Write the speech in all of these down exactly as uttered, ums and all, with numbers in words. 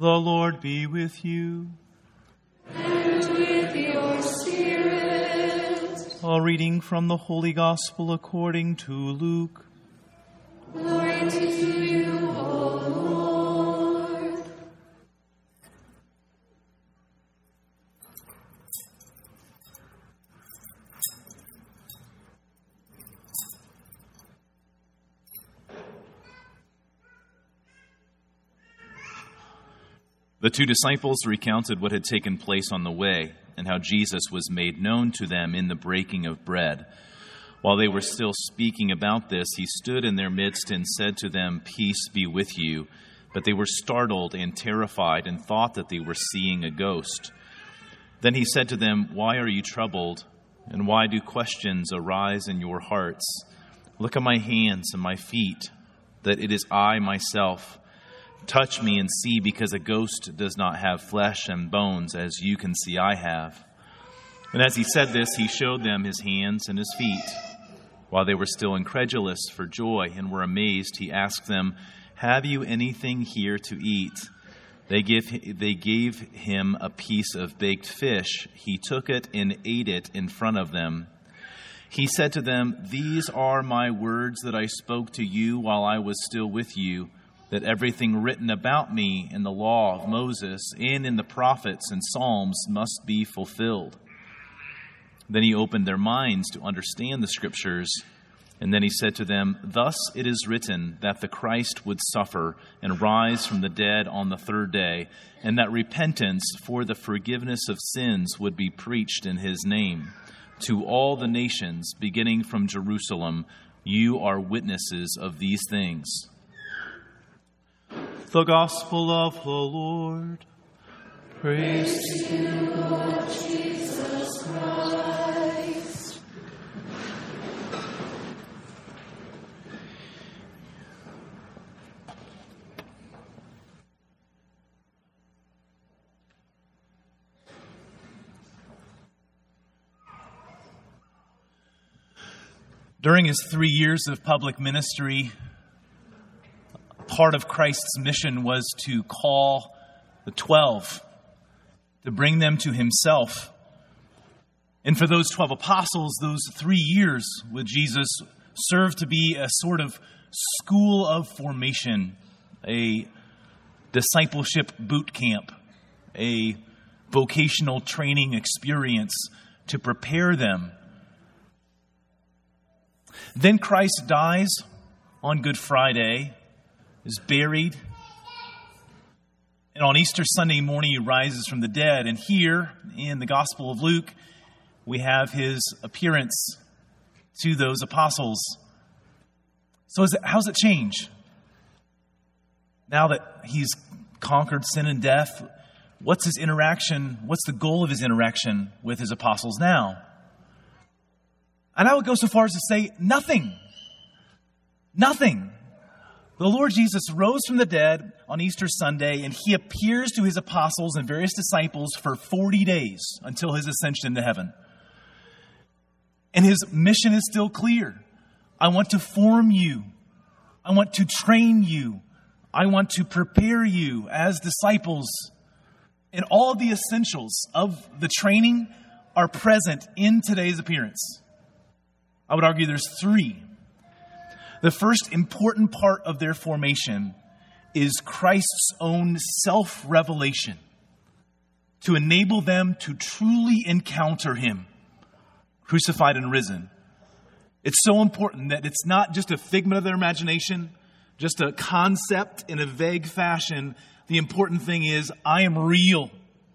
The Lord be with you. And with your spirit. A reading from the Holy Gospel according to Luke. Glory to you, O Lord. The two disciples recounted what had taken place on the way and how Jesus was made known to them in the breaking of bread. While they were still speaking about this, he stood in their midst and said to them, "Peace be with you." But they were startled and terrified and thought that they were seeing a ghost. Then he said to them, "Why are you troubled? And why do questions arise in your hearts? Look at my hands and my feet, that it is I myself. Touch me and see, because a ghost does not have flesh and bones, as you can see I have." And as he said this, he showed them his hands and his feet. While they were still incredulous for joy and were amazed, he asked them, "Have you anything here to eat?" They give, they gave him a piece of baked fish. He took it and ate it in front of them. He said to them, "These are my words that I spoke to you while I was still with you, that everything written about me in the law of Moses and in the prophets and Psalms must be fulfilled." Then he opened their minds to understand the Scriptures. And then he said to them, "Thus it is written that the Christ would suffer and rise from the dead on the third day, and that repentance for the forgiveness of sins would be preached in his name to all the nations, beginning from Jerusalem. You are witnesses of these things." The Gospel of the Lord. Praise to you, Lord Jesus Christ. During his three years of public ministry, part of Christ's mission was to call the twelve, to bring them to himself. And for those twelve apostles, those three years with Jesus served to be a sort of school of formation, a discipleship boot camp, a vocational training experience to prepare them. Then Christ dies on Good Friday, is buried, and on Easter Sunday morning he rises from the dead. And here in the Gospel of Luke, we have his appearance to those apostles. So is it, how's it change? Now that he's conquered sin and death, what's his interaction, what's the goal of his interaction with his apostles now? And I would go so far as to say nothing. Nothing. The Lord Jesus rose from the dead on Easter Sunday, and he appears to his apostles and various disciples for forty days until his ascension into heaven. And his mission is still clear. I want to form you. I want to train you. I want to prepare you as disciples. And all of the essentials of the training are present in today's appearance. I would argue there's three. The first important part of their formation is Christ's own self-revelation to enable them to truly encounter him, crucified and risen. It's so important that it's not just a figment of their imagination, just a concept in a vague fashion. The important thing is, I am real.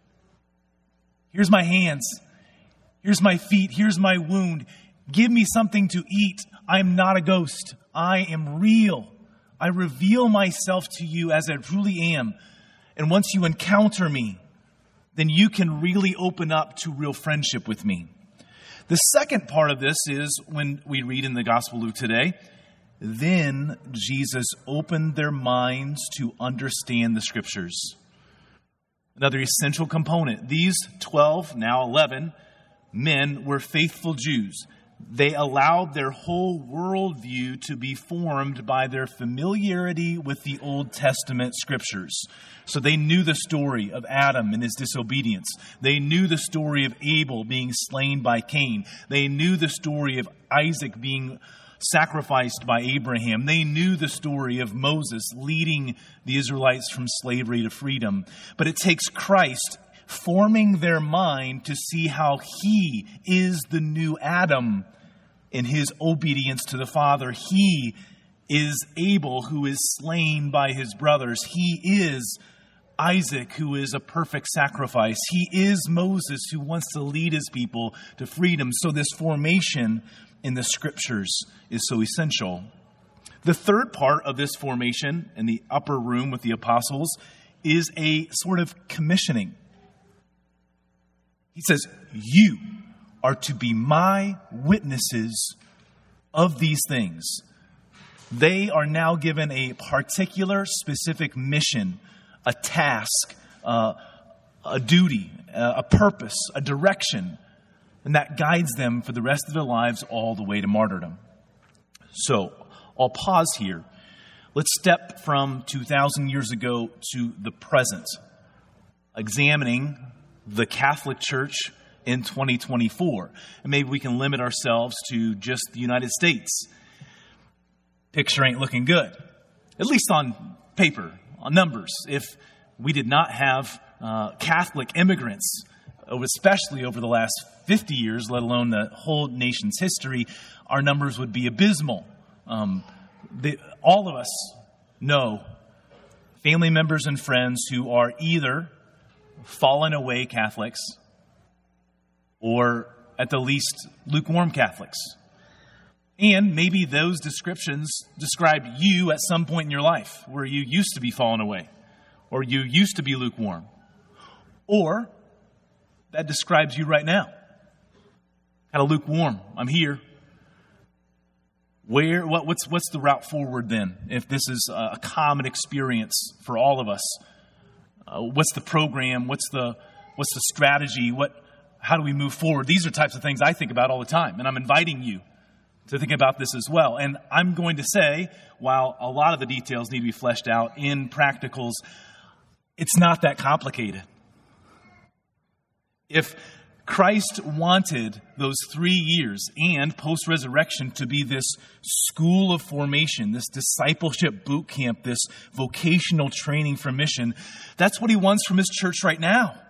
Here's my hands. Here's my feet. Here's my wound. Give me something to eat. I'm not a ghost. I am real. I reveal myself to you as I truly am. And once you encounter me, then you can really open up to real friendship with me. The second part of this is when we read in the Gospel of Luke today, then Jesus opened their minds to understand the Scriptures. Another essential component. These twelve, now eleven, men were faithful Jews. They allowed their whole worldview to be formed by their familiarity with the Old Testament scriptures. So they knew the story of Adam and his disobedience. They knew the story of Abel being slain by Cain. They knew the story of Isaac being sacrificed by Abraham. They knew the story of Moses leading the Israelites from slavery to freedom. But it takes Christ forming their mind to see how he is the new Adam in his obedience to the Father. He is Abel, who is slain by his brothers. He is Isaac, who is a perfect sacrifice. He is Moses, who wants to lead his people to freedom. So this formation in the scriptures is so essential. The third part of this formation in the upper room with the apostles is a sort of commissioning. He says, you are to be my witnesses of these things. They are now given a particular, specific mission, a task, uh, a duty, uh, a purpose, a direction, and that guides them for the rest of their lives all the way to martyrdom. So, I'll pause here. Let's step from two thousand years ago to the present, examining the Catholic Church in twenty twenty-four. And maybe we can limit ourselves to just the United States. Picture ain't looking good, at least on paper, on numbers. If we did not have uh, Catholic immigrants, especially over the last fifty years, let alone the whole nation's history, our numbers would be abysmal. Um, they, all of us know family members and friends who are either fallen away Catholics or at the least lukewarm Catholics. And maybe those descriptions describe you at some point in your life where you used to be fallen away or you used to be lukewarm. Or that describes you right now. Kind of lukewarm. I'm here. Where? What, what's what's the route forward then? If this is a common experience for all of us, uh, what's the program? What's the what's the strategy? What? How do we move forward? These are types of things I think about all the time, and I'm inviting you to think about this as well. And I'm going to say, while a lot of the details need to be fleshed out in practicals, it's not that complicated. If Christ wanted those three years and post-resurrection to be this school of formation, this discipleship boot camp, this vocational training for mission, that's what he wants from his church right now.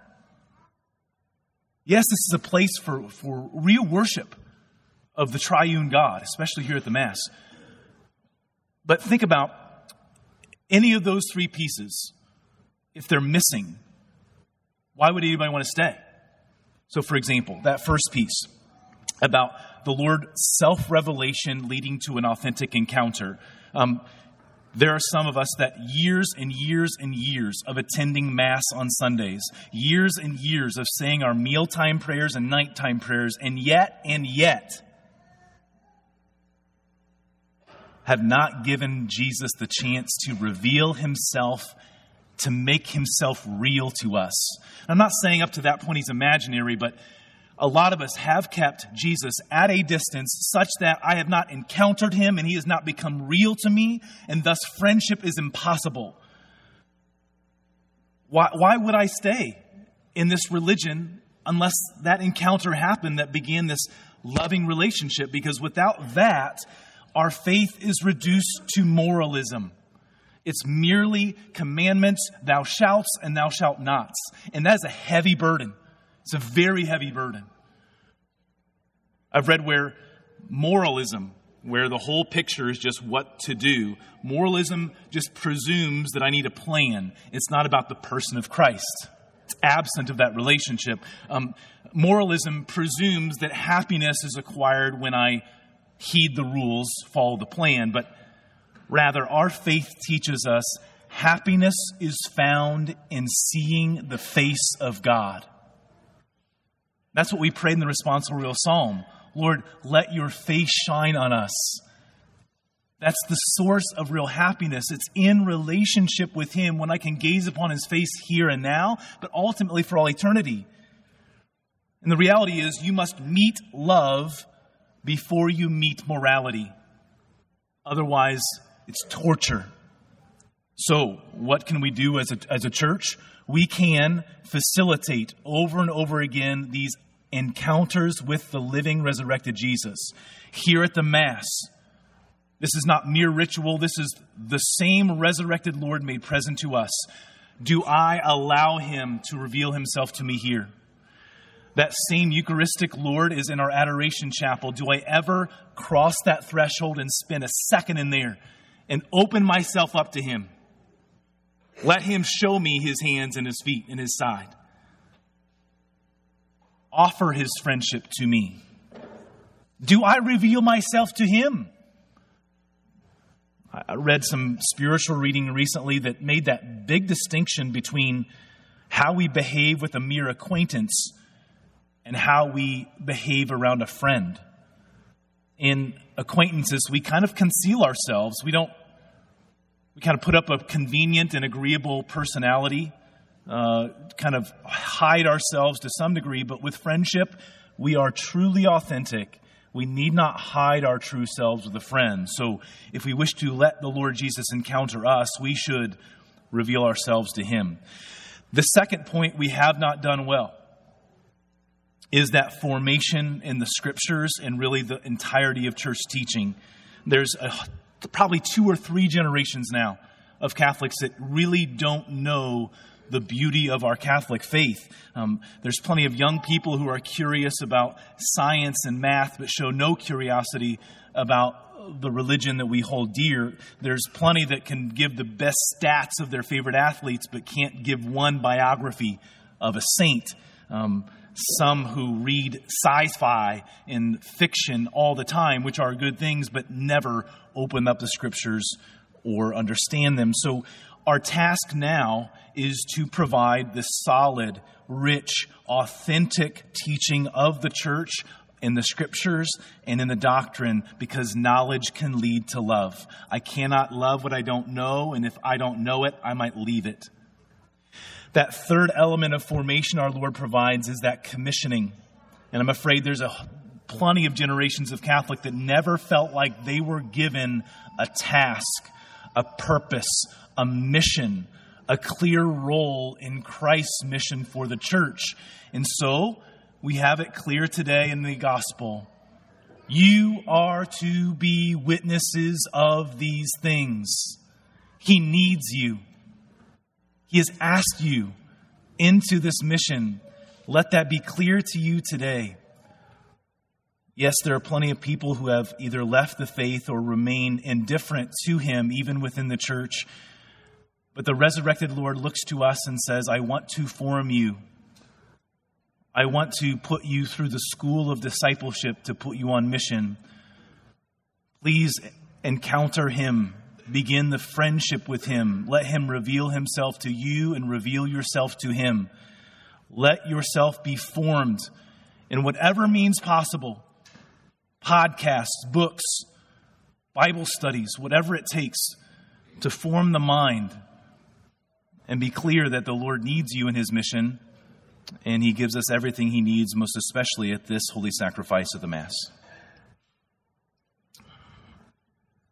Yes, this is a place for, for real worship of the triune God, especially here at the Mass. But think about any of those three pieces. If they're missing, why would anybody want to stay? So, for example, that first piece about the Lord's self-revelation leading to an authentic encounter. Um, there are some of us that years and years and years of attending Mass on Sundays, years and years of saying our mealtime prayers and nighttime prayers, and yet, and yet, have not given Jesus the chance to reveal himself, to make himself real to us. I'm not saying up to that point he's imaginary, but a lot of us have kept Jesus at a distance such that I have not encountered him and he has not become real to me, and thus friendship is impossible. Why, why would I stay in this religion unless that encounter happened that began this loving relationship? Because without that, our faith is reduced to moralism. It's merely commandments, thou shalt and thou shalt nots. And that is a heavy burden. It's a very heavy burden. I've read where moralism, where the whole picture is just what to do, moralism just presumes that I need a plan. It's not about the person of Christ. It's absent of that relationship. Um, moralism presumes that happiness is acquired when I heed the rules, follow the plan, but rather, our faith teaches us happiness is found in seeing the face of God. That's what we prayed in the responsorial psalm. Lord, let your face shine on us. That's the source of real happiness. It's in relationship with him when I can gaze upon his face here and now, but ultimately for all eternity. And the reality is you must meet love before you meet morality. Otherwise, it's torture. So, what can we do as a, as a church? We can facilitate over and over again these encounters with the living, resurrected Jesus. Here at the Mass, this is not mere ritual. This is the same resurrected Lord made present to us. Do I allow him to reveal himself to me here? That same Eucharistic Lord is in our adoration chapel. Do I ever cross that threshold and spend a second in there and open myself up to him? Let him show me his hands and his feet and his side. Offer his friendship to me. Do I reveal myself to him? I read some spiritual reading recently that made that big distinction between how we behave with a mere acquaintance and how we behave around a friend. In acquaintances, we kind of conceal ourselves. We don't, we kind of put up a convenient and agreeable personality, uh, kind of hide ourselves to some degree. But with friendship, we are truly authentic. We need not hide our true selves with a friend. So if we wish to let the Lord Jesus encounter us, we should reveal ourselves to him. The second point we have not done well is that formation in the Scriptures and really the entirety of church teaching. There's a, probably two or three generations now of Catholics that really don't know the beauty of our Catholic faith. Um, there's plenty of young people who are curious about science and math, but show no curiosity about the religion that we hold dear. There's plenty that can give the best stats of their favorite athletes, but can't give one biography of a saint. Um, some who read sci-fi and fiction all the time, which are good things, but never open up the Scriptures or understand them. So our task now is to provide the solid, rich, authentic teaching of the church in the Scriptures and in the doctrine, because knowledge can lead to love. I cannot love what I don't know, and if I don't know it, I might leave it. That third element of formation our Lord provides is that commissioning. And I'm afraid there's a plenty of generations of Catholic that never felt like they were given a task, a purpose, a mission, a clear role in Christ's mission for the church. And so we have it clear today in the gospel. You are to be witnesses of these things. He needs you. He has asked you into this mission. Let that be clear to you today. Yes, there are plenty of people who have either left the faith or remain indifferent to him, even within the church. But the resurrected Lord looks to us and says, I want to form you. I want to put you through the school of discipleship to put you on mission. Please encounter him. Begin the friendship with him. Let him reveal himself to you and reveal yourself to him. Let yourself be formed in whatever means possible. Podcasts, books, Bible studies, whatever it takes to form the mind and be clear that the Lord needs you in his mission, and he gives us everything he needs, most especially at this holy sacrifice of the Mass.